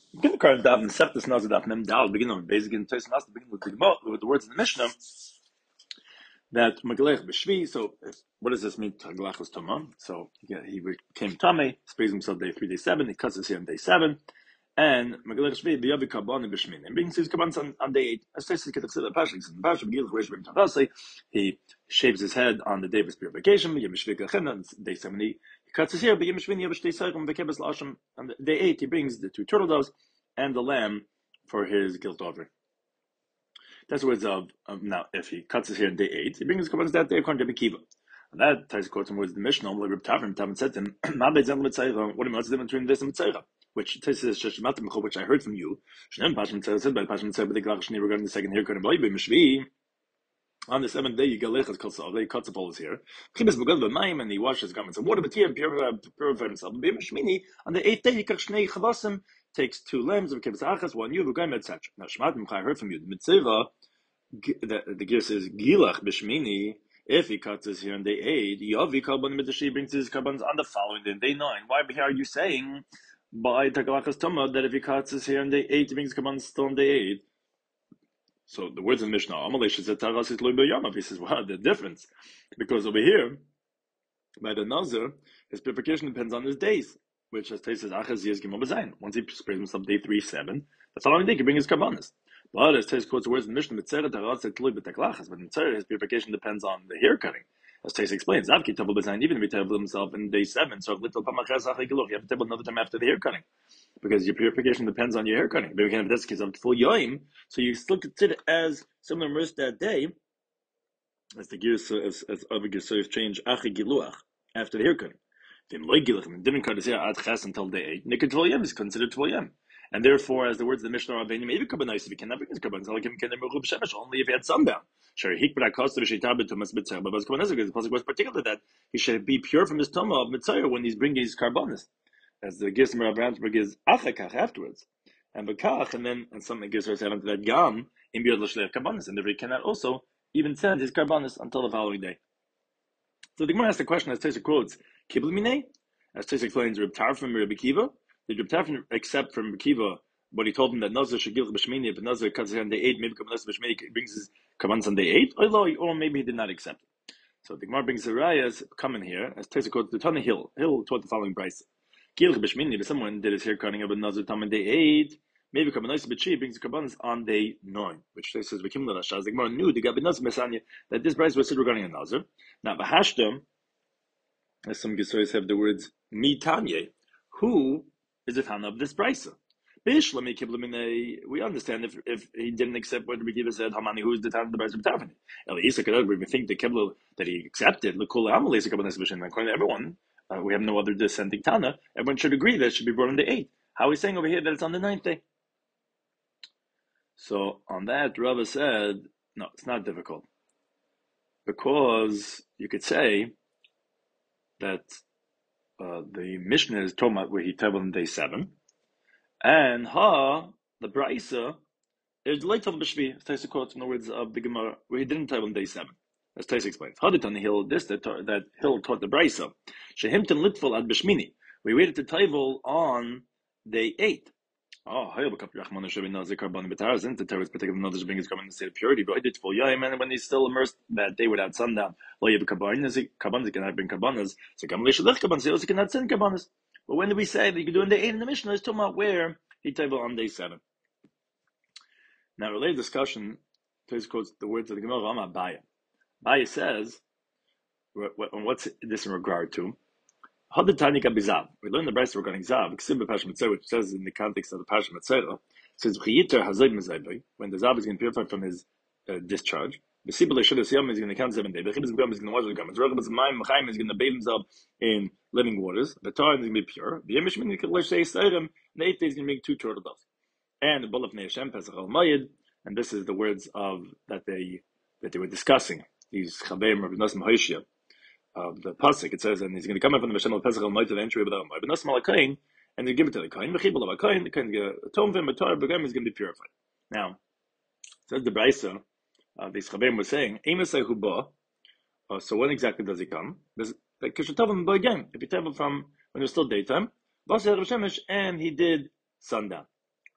Begin the current daf and Seftes Nazir daf Mem Dal. Begin on basic and Tais Nas. Begin with the words in the Mishnah that Megalech b'Shvi. So, what does this mean? Megalech was Tamam. So, yeah, he became Tameh. Sprays himself day 3, day 7. He cuts his hair on day 7. And Megalech Shvi b'Yavi Kabban b'Shmin. And brings his kabbans on day 8. As Tais get the Pashlik. In the Pashlik, Begin Resh B'M Tavasi. He shaves his head on the day of his purification. Yom Shvi Kachem. On day 7, he cuts his hair. But Yom Shvi Yavish Day Seichem V'Kebes Lasham. On day 8, he brings the 2 turtle doves and the lamb for his guilt offering. That's the words of now. If he cuts his hair on day 8, he brings his korbanos that day according to Bekiva. And that ties quotes some words of the Mishnah. Reb Tavin said to him, "What do you mean? What's the difference between this and Mitzayra?" Which says which I heard from you. Shneim Pashim Mitzayra said by Pashim Mitzayra, but the Glach Shni regarding the second hair couldn't believe Mishvi. On the 7th day, you get lechas kol he cuts up all his hair. Chibes begad b'mayim, and he washes his garments of water, but here purified himself. B'mishmini, on the 8th day, he kach shnei chavasim, takes 2 lambs of kibes achas, 1 ewe, v'gayim, etc. Now, Shematim, I heard from you, the mitzvah, the gear says gilach b'shmini. If he cuts his hair on day 8, yavi karban midashi brings his karbans on the following day, day 9. Why are you saying by tagalachas tuma that if he cuts his hair on day 8, he brings karbans still on day 8? So the words in Mishnah, Amalesh said Taras is Yamav. He says, wow, the difference. Because over here, by the Nazir, his purification depends on his days, which as Tais says, Achaz Yez Gimel B'Zayin. Once he sprays himself day 3, 7, the following day he can bring his karbanas. But as Tais quotes the words in Mishnah, Mitzeret Taras is B'Taklachas, but Mitzeret, his purification depends on the hair cutting. As Tais explains, Avki Tavel B'Zayin, even if he tabled himself in day 7, so little Pamachaz Achai Giluch, you have to table another time after the hair cutting. Because your purification depends on your hair cutting. But we can have this case of full yoim, so you still consider it as similar mercy that day, as the gears as other gears change achi giluach after the hair cutting. If didn't cut his hair at ches until day 8, nikad tvul yom is considered tvul yom. And therefore, as the words of the Mishnah Rabbeinu, maybe kabbanis if he cannot bring his kabbanis, like him can merub shemesh only if he had sundown. Sure, hik b'rakos v'sheitab b'tumas mitzayah. But kabbanis because the pasuk was particular that he should be pure from his tumah of mitzayah when he's bringing his karbanis. As the Gism Rav Ramsberg is achakach afterwards, and bekach, and something gives us to that gam in biod l'shleich karbanis, and therefore he cannot also even send his karbanis until the following day. So the Gemara asks the question as Tosha quotes kibul minei, as Tosha explains Reb Tarfon Reb Akiva. Did Reb Tarfon accept from Akiva what he told him that Nazir should give b'shmini if Nazir cuts his on day 8, maybe Nazir b'shmini brings his karbanis on day 8, or maybe he did not accept it. So the Gemara brings the rayas coming here as Tosha quotes the Tana Hill taught the following price. If someone did his hair cutting up another time on day 8, maybe Kabbanis B'Chi brings the Kabbanis on day 9, which says the Gemara knew the Gabinas Mesanya that this price was still regarding a Nazir. Now Bahashtam, as some Gesoys have the words Mi Tanye, who is the fan of this price? We understand if he didn't accept what Rabbi Kiva said, Hamani, who is the time of the price of Tavani? We think the Kibble that he accepted, according to everyone. We have no other dissenting Tana. Everyone should agree that it should be brought on the 8th. How are we saying over here that it's on the 9th day? So on that, Rava said, no, it's not difficult. Because you could say that the Mishnah is talking about where he tabled on day 7. And the Braisa, is late of B'Shvi, as Taisa quotes from the words of the Gemara, where he didn't table on day 7. As Taisa explains, Haditan Hill, that Hill taught the Braisa. Shehimton Litful at B'Shmini. We waited to table on day 8. Oh, the terrorist particular knowledge being his carbon in the state of purity, but I did full yaim, and when he's still immersed that day without sundown, he cannot bring karbanas, so he also cannot send karbanas. But when do we say that you can do in day 8 in the Mishnah? It's talking about where he table on day 7. Now, related discussion, Tais quotes the words of the Gemara Rama Baya. Baya says, what's this in regard to? We learn the Brisa regarding Zav, which says in the context of the Pasha Mitzvah, says when the Zav is going to purify from his discharge, the Sibule Shadasiyam is going to count 7 days. The Chibis Gam is going to wash the garments. Ragabas Maim Chaim is going to bathe himself in living waters. The Torah is going to be pure. The Yemishmin Kalesh Seirim, the 8th day is going to make 2 turtle doves. And the Bull of Neishem Pesach Al Mayid, and this is the words of that they were discussing. These Chaveim of Nasim Hoshia. Of the pasuk, it says, and he's going to come up from the Mishnah of Pesach al-Mayt to the entry of the Amay, but Nasim al-Kain, and they give it to the Kain, Mechibel of a Kain, the Kain atone for him, a Torah begam is going to be purified. Now, says the Brisa, the Chabem was saying, Emasai Huba, so when exactly does he come? Like Kishatavim again, if you tell from when it's still daytime, and he did sundown.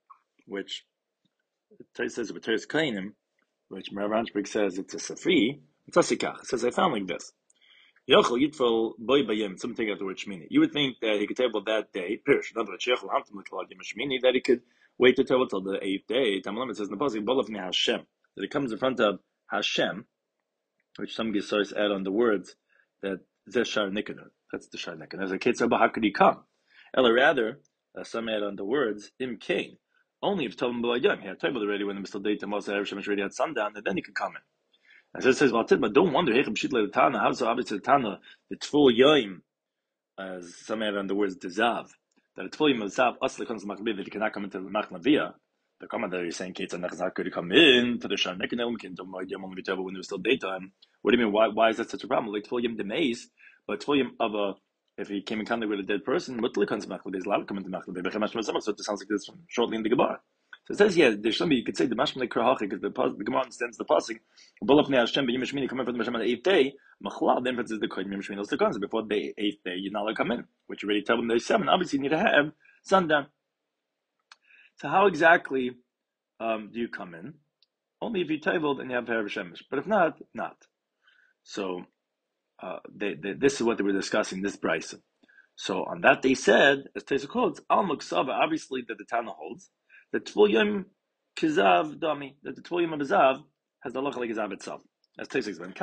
which Tais says with Teres Kainim, which Rav Ranchberg says it's a Safri, it's a Sikach. It says, I found like this. Yochel Yitful Boy Bayim, something after which Shmini. You would think that he could table that day, Pirish, another Shechel Hamtam L'Klal Yom Shmini, that he could wait to table till the 8th day. Tamalam, it says in the Pasuk, Bolafni Hashem, that it comes in front of Hashem, which some Gesaris add on the words that Zeshar Nikanur. That's the Shar Nikanur. As a Ketzah, how could he come? Ella rather, some add on the words Im Kain. Only if told him B'layim. He had table already when the Mr. Date and Moshe Shemesh already had sundown, and then he could come in. As it says, but don't wonder, how so obviously the Tana, the Tful Yoim, as some add on the words Dezav, that the Tful Yoim of Zav, Asli comes to Machlevi, that he cannot come into the Machnavia. The comment that you're saying, Kate and Nachzak could come in to the Shar Nekanel, only be table when there was still daytime. What do you mean? Why is that such a problem? Like Tful Yom Demeis, but Tful Yom of a, if he came in contact with a dead person, what comes to Machleveh? Is allowed to come into Machleveh. So it sounds like this from shortly in the Gemara. So it says, yeah, there's somebody you could say the Mashmalei Krahachi, because the Gemara understands the passing. Bolafnei Hashem b'Yom coming from the Hashem on the 8th day. Machlal, the inference is the Kohen Yom Shmini also comes before the 8th day. You're not allowed to come in, which you already tell them there's 7. Obviously, you need to have sundown. So how exactly do you come in? Only if you tabled and you have Erev Shemesh. But if not, not. So this is what they were discussing, this brisa. So on that they said, as Tesa quotes, Al Muksava, obviously that the Tana holds, that Tvul Yom Kizav Dami, that the Tvul Yom Azav has the halacha like Kizav itself. As Tesa explained,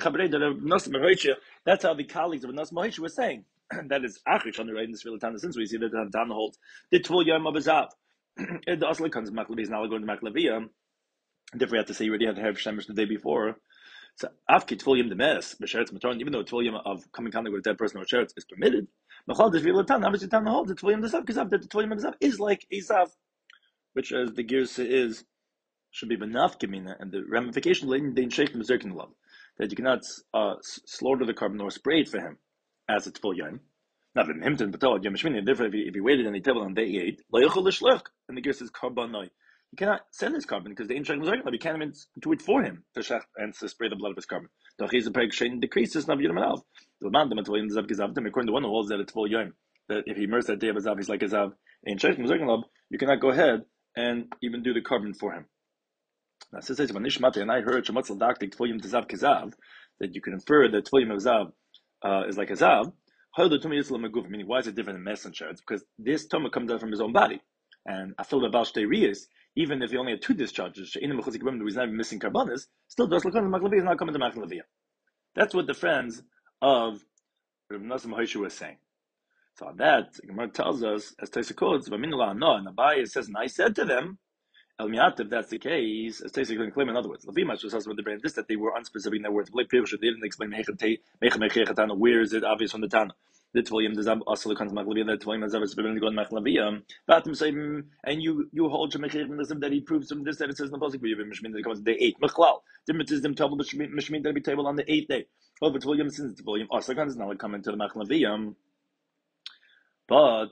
that's how the colleagues of Nas Mohish were saying. That is Achish on the right in this real Tana, since we see that the Tana holds the Tvul Yom Azav. The Asli comes Machleveh is now going to Machleveh. If we have to say you already had to have Shemesh the day before. So after Tvul Yom Demes, B'Sheretz Matoran, even though Tvul Yom of coming contact with a dead person or Sheretz is permitted, Machal Deshvil Tan, obviously Tan holds the Tvul Yom Dezav Kizav, that the Tvul Yom Dezav is like Ezav, which as the Girsa is should be Benaf Gemina, and the ramification later in Sheikh Mezerkin love that you cannot slaughter the carbon or spray it for him as a Tvul Yom. Not in Himton, but Yom Shmini. Therefore, if he waited and he table on day 8, Loyachol L'Shlech, and the Girsa is Karbanoi. You cannot send his carbon because the Sheikh Mezerkin you can't even do it for him and to spray the blood of his carbon. Doch he's a peg Shein decreases Nav Yom Alav. The man the Tvul Yom Dezav Kizav. According to one who holds that it's Tvul Yom, that if he immersed that day of Azav, he's like Azav. In Sheikh Mezerkin you cannot go ahead and even do the carbon for him. Now, since it's Vanishmate, and I heard Shematzel Daktik Tvul Yom Dezav Kizav, that you can infer that Tvul Yom Azav is like Azav. Meaning, why is it different than messenger? It's because this Toma comes out from his own body. And Afil Babal Shtei even if he only had 2 discharges, he's not even missing carbonas, still does look on the Machleveh, is not coming to Machleveh. That's what the friends of Rav Nasim Hoishu were saying. So on that, Gemara tells us, as Taisa quotes, and Abai says, and I said to them, El Miat, if that's the case, as Taisa can claim in other words, Levimash was also with the brand this, that they were unspecific in their words. Like people didn't explain where is it obvious from the Tana. The Tvul Yom Dezav also comes Machleveh, that Tvul Yom Dezav is forbidden to go in Machleveh. Batim say, and you hold Shemechir that he proves from this that it says in the Pasuk Mishmin that it comes day 8. Machlal. Difference is them table Mishmin that be table on the 8th day. Over Tvul Yom since Tvul Yom also comes now come into the Machleveh. But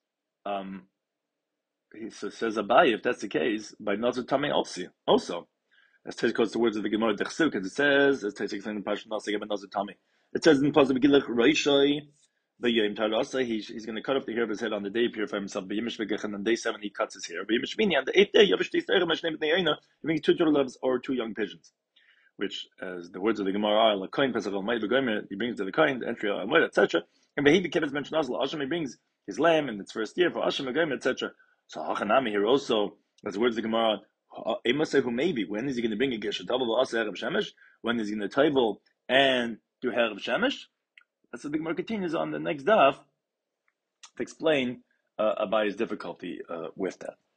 he says Abai, if that's the case, by Nazar Tamei also. As Tais quotes the words of the Gemara Dechsuk, as it says, as Tais explains in Pasuk Nasa Geben Nazar Tamei. It says in Pasuk Megillah Reishai, the Yom Tarasa, he's going to cut off the hair of his head on the day, purify himself. But Yemish Vegech, and on day 7 he cuts his hair. But Yemish Mini, on the 8th day, Yavish Tisayra Mashnem B'nei he brings 2 turtle doves or 2 young pigeons. Which, as the words of the Gemara are, L'koin Pesach Al Ma'id B'gomer, he brings to the koin, the entry Al Ma'id, etc. And Behi B'kevitz mentioned Azla, Hashem, he brings his lamb in its first year for Hashem B'gomer, etc. So Hachanami here also, as the words of the Gemara, who maybe, when is he going to bring a Gesher Tavel V'asa Erev Shemesh? When is he going to Tavel and do Erev Shemesh? That's what the Gemara continues on the next daf to explain Abai's difficulty with that.